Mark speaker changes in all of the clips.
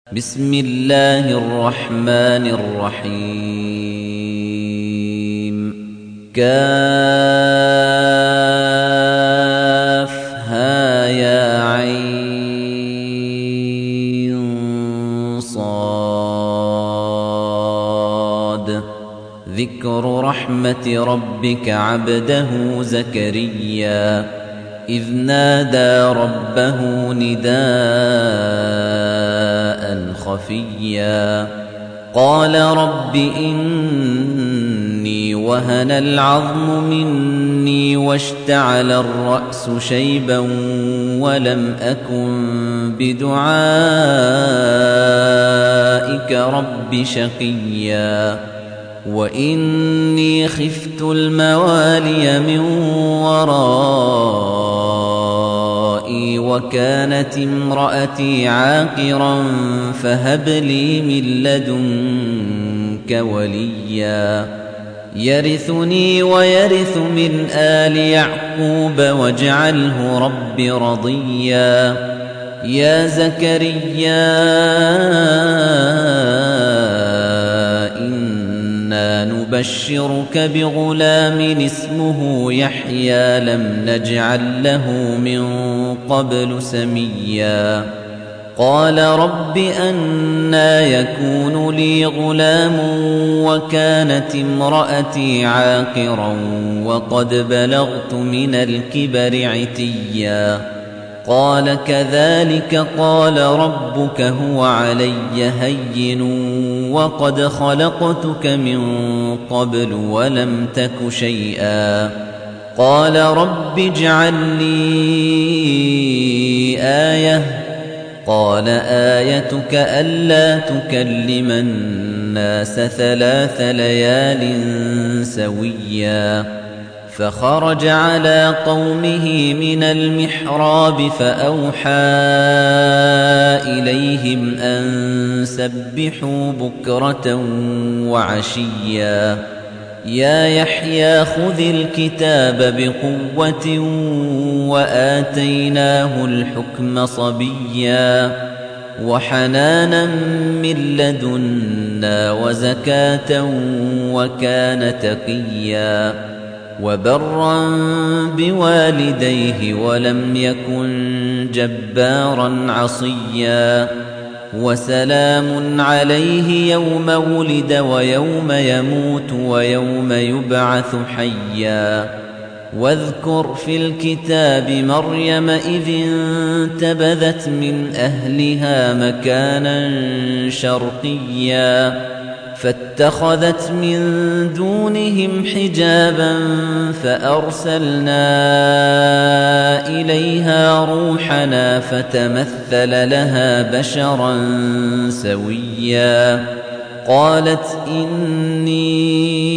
Speaker 1: بسم الله الرحمن الرحيم كافها يا عين صاد ذكر رحمة ربك عبده زكريا إذ نادى ربه نداء خفيا قال رب إني وهن العظم مني واشتعل الرأس شيبا ولم أكن بدعائك رب شقيا وإني خفت الموالي من ورائي وكانت امرأتي عاقرا فهب لي من لدنك وليا يرثني ويرث من آل يعقوب واجعله رب رضيا يا زكريا نبشرك بغلام اسمه يحيى لم نجعل له من قبل سميا قال رب أنى يكون لي غلام وكانت امرأتي عاقرا وقد بلغت من الكبر عتيا قال كذلك قال ربك هو علي هين وقد خلقتك من قبل ولم تك شيئا قال رب اجعل لي آية قال آيتك ألا تكلم الناس 3 ليال سويا فخرج على قومه من المحراب فأوحى إليهم أن سبحوا بكرة وعشيا يا يحيى خذ الكتاب بقوة وآتيناه الحكم صبيا وحنانا من لدنا وزكاة وكان تقيا وبرا بوالديه ولم يكن جبارا عصيا وسلام عليه يوم ولد ويوم يموت ويوم يبعث حيا واذكر في الكتاب مريم إذ انتبذت من أهلها مكانا شرقيا فاتخذت من دونهم حجابا فأرسلنا إليها روحنا فتمثل لها بشرا سويا قالت إني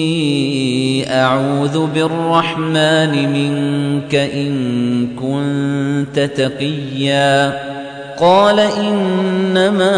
Speaker 1: أعوذ بالرحمن منك إن كنت تقيا قال إنما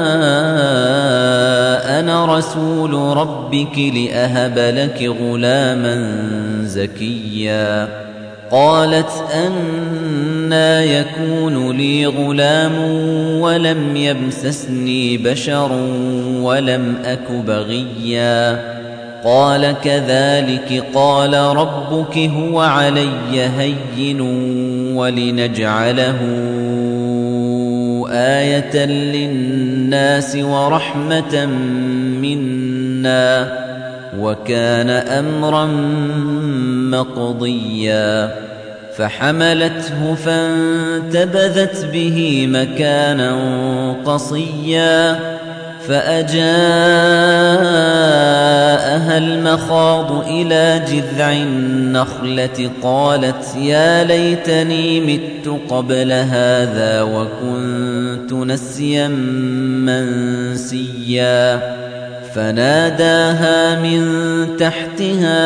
Speaker 1: أنا رسول ربك لأهب لك غلاما زكيا قالت أنى يكون لي غلام ولم يمسسني بشر ولم أك بغيا قال كذلك قال ربك هو علي هين ولنجعله آية للناس ورحمة منا وكان أمرا مقضيا فحملته فانتبذت به مكانا قصيا فأجاءها المخاض إلى جذع النخلة قالت يا ليتني مت قبل هذا وكنت نسيا منسيا فناداها من تحتها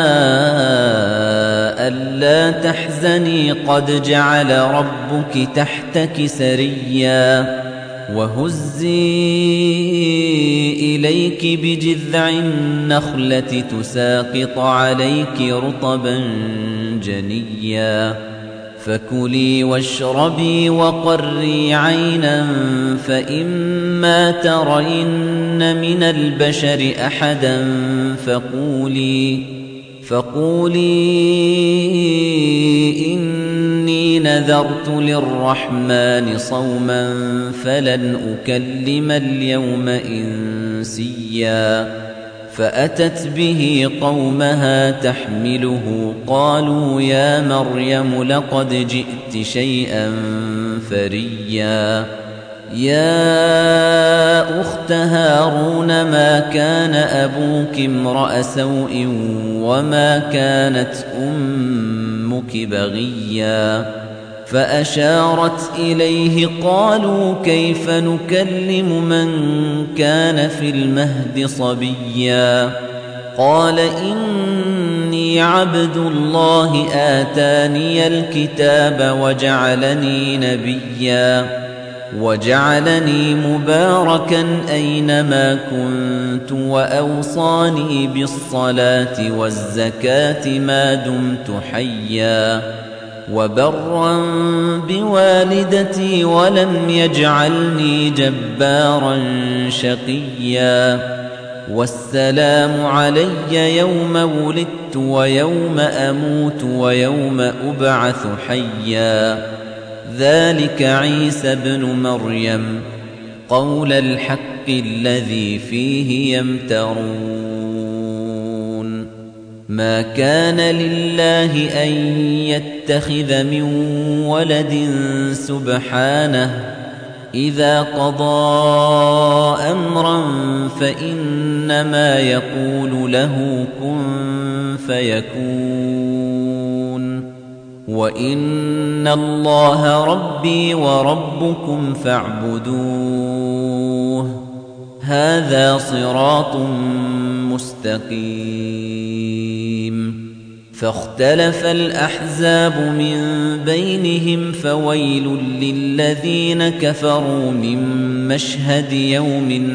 Speaker 1: ألا تحزني قد جعل ربك تحتك سريا وهزي إليك بجذع النخلة تساقط عليك رطبا جنيا فكلي واشربي وقري عينا فإما ترين من البشر أحدا فقولي إني نذرت للرحمن صوما فلن أكلم اليوم إنسيا فأتت به قومها تحمله قالوا يا مريم لقد جئت شيئا فريا يا أخت هارون ما كان أبوك امرأ سوء وما كانت أمك بغيا فأشارت إليه قالوا كيف نكلم من كان في المهد صبيا قال إني عبد الله آتاني الكتاب وجعلني نبيا وجعلني مباركا أينما كنت وأوصاني بالصلاة والزكاة ما دمت حيا وبرا بوالدتي ولم يجعلني جبارا شقيا والسلام علي يوم ولدت ويوم أموت ويوم أبعث حيا ذلك عيسى بن مريم قول الحق الذي فيه يمترون ما كان لله أن يتخذ من ولد سبحانه إذا قضى أمرا فإنما يقول له كن فيكون وإن الله ربي وربكم فاعبدوه هذا صراط مستقيم فاختلف الأحزاب من بينهم فويل للذين كفروا من مشهد يوم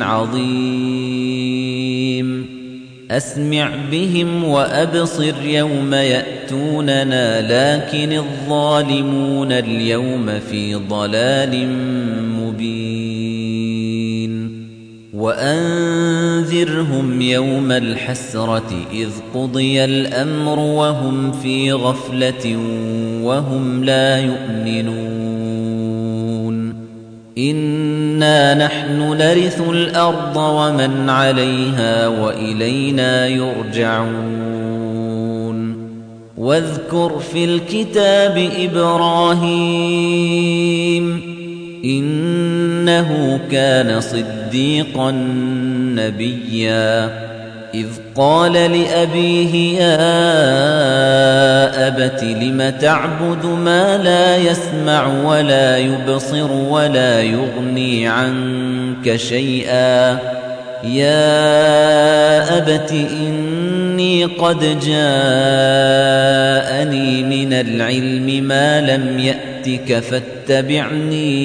Speaker 1: عظيم أسمع بهم وأبصر يوم يأتوننا لكن الظالمون اليوم في ضلال مبين وأنذرهم يوم الحسرة إذ قضي الأمر وهم في غفلة وهم لا يؤمنون إنا نحن نرث الأرض ومن عليها وإلينا يرجعون واذكر في الكتاب إبراهيم إنه كان صديقا نبيا إذ قال لأبيه يا أبت لم تعبد ما لا يسمع ولا يبصر ولا يغني عنك شيئا يا أبت إني قد جاءني من العلم ما لم يأتك فاتبعني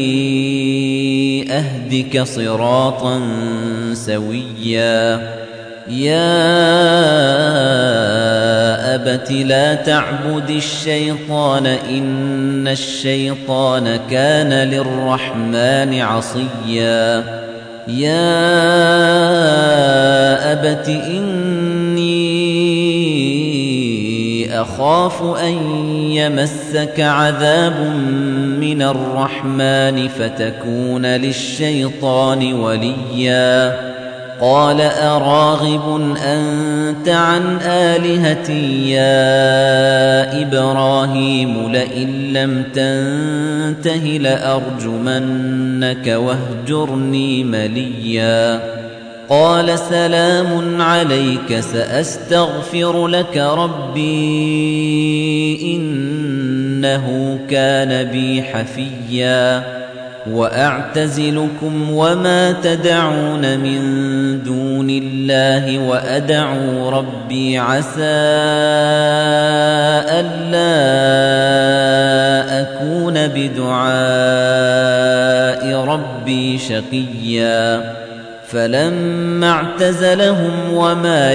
Speaker 1: أهدك صراطا سويا يا أبت لا تعبد الشيطان إن الشيطان كان للرحمن عصيا يا أبت إني أخاف أن يمسك عذاب من الرحمن فتكون للشيطان وليا قال أراغب أنت عن آلهتي يا إبراهيم لئن لم تنته لأرجمنك واهجرني مليا قال سلام عليك سأستغفر لك ربي إنه كان بي حفيا وأعتزلكم وما تدعون من دون الله وأدعو ربي عسى ألا أكون بدعاء ربي شقيا فلما اعتزلهم وما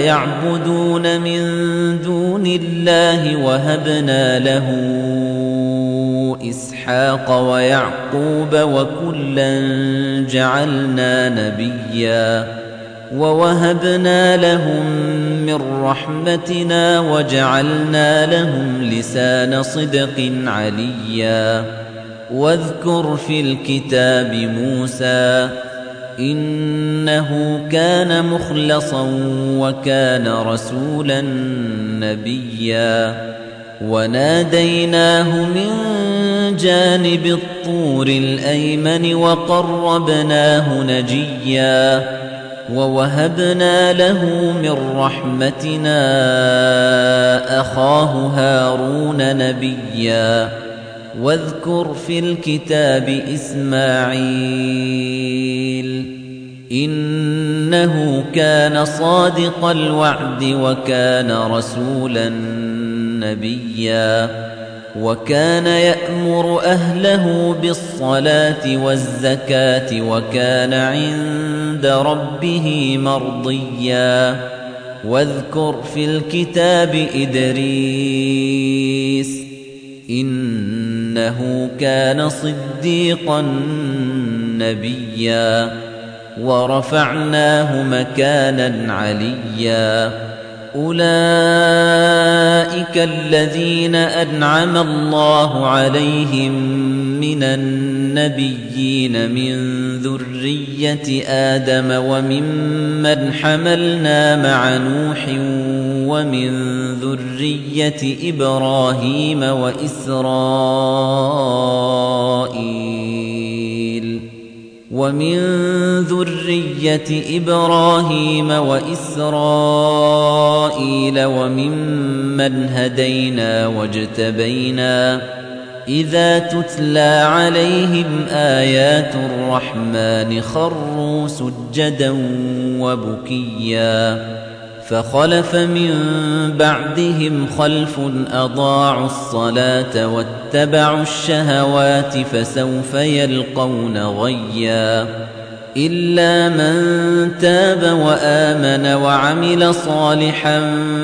Speaker 1: يعبدون من دون الله وهبنا له إسحاق ويعقوب وكلا جعلنا نبيا ووهبنا لهم من رحمتنا وجعلنا لهم لسان صدق عليا واذكر في الكتاب موسى إنه كان مخلصا وكان رسولا نبيا وناديناه من جانب الطور الأيمن وقربناه نجيا ووهبنا له من رحمتنا أخاه هارون نبيا واذكر في الكتاب إسماعيل إنه كان صادق الوعد وكان رسولا نبيا وكان يأمر أهله بالصلاة والزكاة وكان عند ربه مرضيا واذكر في الكتاب إدريس إنه كان صديقا نبيا ورفعناه مكانا عليا أولئك الذين أنعم الله عليهم من النبيين من ذرية آدم وممن حملنا مع نوح ومن ذرية إبراهيم وإسرائيل وممن هدينا واجتبينا إذا تتلى عليهم آيات الرحمن خروا سجدا وبكيا فخلف من بعدهم خلف أضاعوا الصلاة واتبعوا الشهوات فسوف يلقون غيا إلا من تاب وآمن وعمل صالحا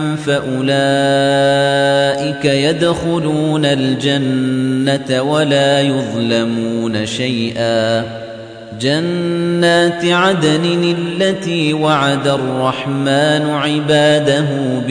Speaker 1: فأولئك يدخلون الجنة ولا يظلمون شيئا جنات عدن التي وعد الرحمن عباده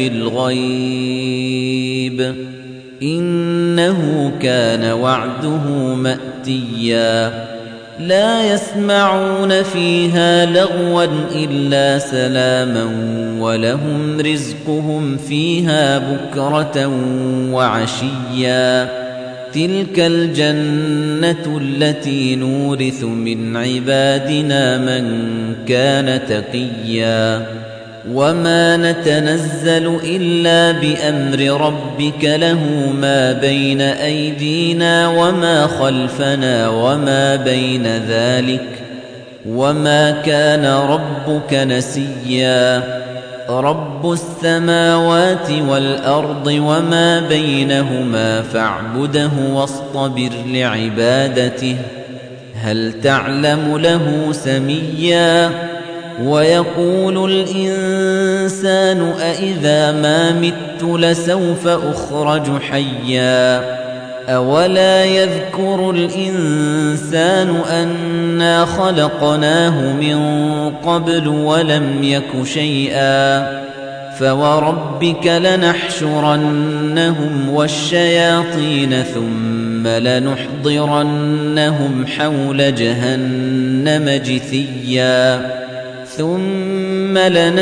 Speaker 1: بالغيب إنه كان وعده مأتيا لا يسمعون فيها لغوا إلا سلاما ولهم رزقهم فيها بكرة وعشيا تلك الجنة التي نورث من عبادنا من كان تقيا وما نتنزل إلا بأمر ربك له ما بين أيدينا وما خلفنا وما بين ذلك وما كان ربك نسيا رب السماوات والأرض وما بينهما فاعبده واصطبر لعبادته هل تعلم له سميا ويقول الإنسان أإذا ما مت لسوف أخرج حيا أولا يذكر الإنسان أنا خلقناه من قبل ولم يك شيئا فوربك لنحشرنهم والشياطين ثم لنحضرنهم حول جهنم جثيا ثم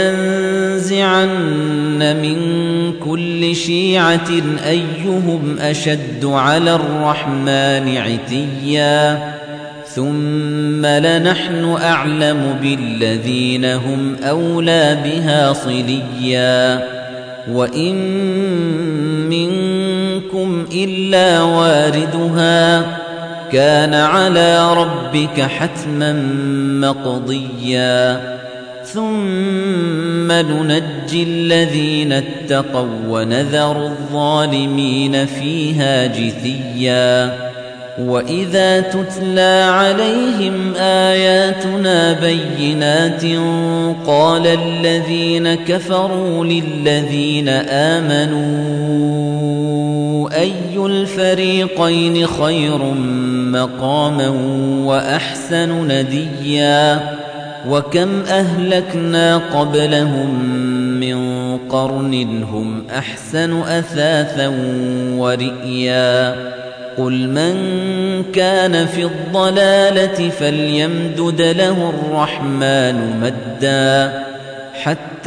Speaker 1: لننزعن من كل شيعة أيهم أشد على الرحمن عتيا ثم لنحن أعلم بالذين هم أولى بها صليا وإن منكم إلا واردها كان على ربك حتما مقضيا ثم ننجي الذين اتقوا ونذر الظالمين فيها جثيا وَإِذَا تُتْلَى عَلَيْهِمْ آيَاتُنَا بَيِّنَاتٍ قَالَ الَّذِينَ كَفَرُوا لِلَّذِينَ آمَنُوا أَيُّ الْفَرِيقَيْنِ خَيْرٌ مَّقَامًا وَأَحْسَنُ نَدِيًّا وَكَمْ أَهْلَكْنَا قَبْلَهُم مِّن قَرْنٍ هُمْ أَحْسَنُ أَثَاثًا وَرِئْيًا قُلْ مَن كَانَ فِي الضَّلَالَةِ فَلْيَمْدُدْ لَهُ الرَّحْمَٰنُ مَدًّا حَتَّىٰ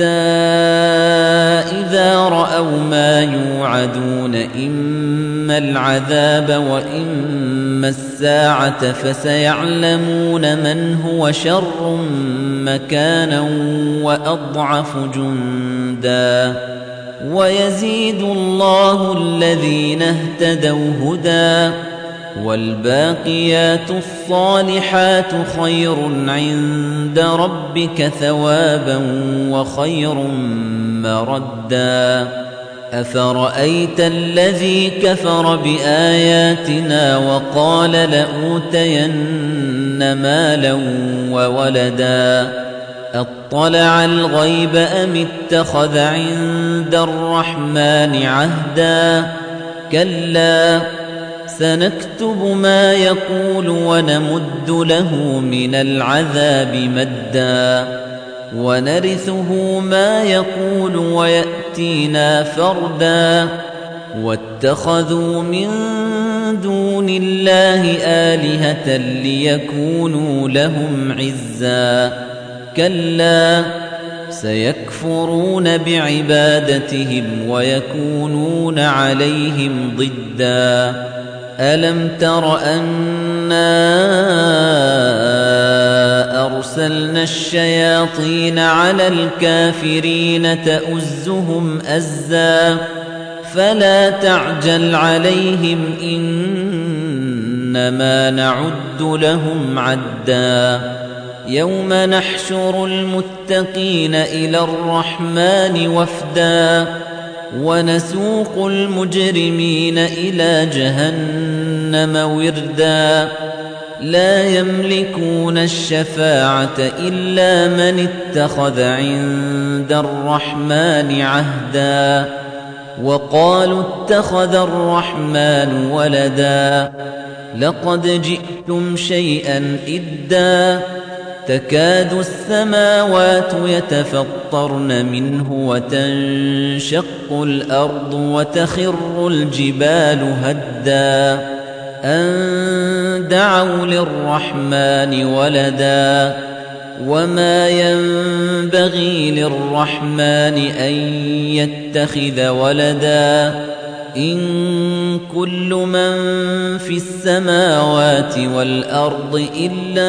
Speaker 1: إِذَا رَأَوْا مَا يُوعَدُونَ إِمَّا الْعَذَابَ وَإِمَّا السَّاعَةَ فَسَيَعْلَمُونَ مَنْ هُوَ شَرٌّ مَّكَانًا وَأَضْعَفُ جُندًا وَيَزِيدُ اللَّهُ الَّذِينَ اهْتَدَوْا هُدًى وَالْبَاقِيَاتُ الصَّالِحَاتُ خَيْرٌ عِندَ رَبِّكَ ثَوَابًا وَخَيْرٌ مَّرَدًّا أَفَرَأَيْتَ الَّذِي كَفَرَ بِآيَاتِنَا وَقَالَ لَأُوتَيَنَّ مَالًا وَوَلَدًا أَطَّلَعَ الْغَيْبَ أَمِ اتَّخَذَ عِندَ الرَّحْمَٰنِ عَهْدًا كَلَّا سَنَكْتُبُ مَا يَقُولُ وَنَمُدُّ لَهُ مِنَ الْعَذَابِ مَدًّا وَنَرِثُهُ مَا يَقُولُ وَيَأْتِينَا فَرْدًا وَاتَّخَذُوا مِن دُونِ اللَّهِ آلِهَةً لِّيَكُونُوا لَهُمْ عِزًّا كَلَّا سَيَكْفُرُونَ بِعِبَادَتِهِمْ وَيَكُونُونَ عَلَيْهِمْ ضِدًّا أَلَمْ تَرَ أَنَّا أَرْسَلْنَا الشَّيَاطِينَ عَلَى الْكَافِرِينَ تَؤُزُّهُمْ أَزًّا فَلَا تَعْجَلْ عَلَيْهِمْ إِنَّمَا نَعُدُّ لَهُمْ عَدًّا يَوْمَ نَحْشُرُ الْمُتَّقِينَ إِلَى الرَّحْمَٰنِ وَفْدًا وَنَسُوقُ الْمُجْرِمِينَ إِلَىٰ جَهَنَّمَ وِرْدًا لَّا يَمْلِكُونَ الشَّفَاعَةَ إِلَّا مَنِ اتَّخَذَ عِندَ الرَّحْمَٰنِ عَهْدًا وَقَالُوا اتَّخَذَ الرَّحْمَٰنُ وَلَدًا لَّقَدْ جِئْتُمْ شَيْئًا إِدًّا تَكَادُ السَّمَاوَاتُ يَتَفَطَّرْنَ مِنْهُ وَتَنشَقُّ الْأَرْضُ وَتَخِرُّ الْجِبَالُ هَدًّا أَن دَعَوْا لِلرَّحْمَٰنِ وَلَدًا وَمَا يَنبَغِي لِلرَّحْمَٰنِ أَن يَتَّخِذَ وَلَدًا إِن كُلُّ مَن فِي السَّمَاوَاتِ وَالْأَرْضِ إِلَّا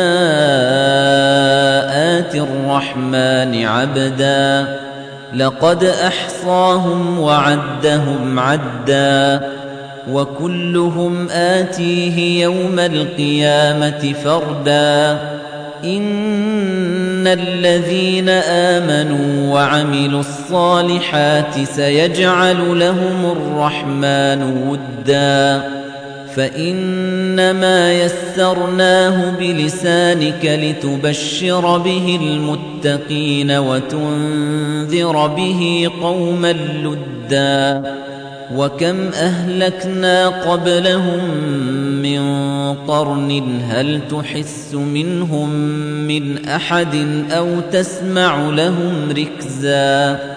Speaker 1: آتِي الرَّحْمَٰنِ عَبْدًا لَّقَدْ أَحْصَاهُمْ وَعَدَّهُمْ عَدًّا وَكُلُّهُمْ آتِيهِ يَوْمَ الْقِيَامَةِ فَرْدًا إِنَّ الَّذِينَ آمَنُوا وَعَمِلُوا الصَّالِحَاتِ سَيَجْعَلُ لَهُمُ الرَّحْمَٰنُ وُدًّا فَإِنَّمَا يَسَّرْنَاهُ بِلِسَانِكَ لِتُبَشِّرَ بِهِ الْمُتَّقِينَ وَتُنذِرَ بِهِ قَوْمًا لُّدًّا وَكَمْ أَهْلَكْنَا قَبْلَهُم مِّن قَرْنٍ هَلْ تُحِسُّ مِنْهُم مِّنْ أَحَدٍ أَوْ تَسْمَعُ لَهُمْ رِكْزًا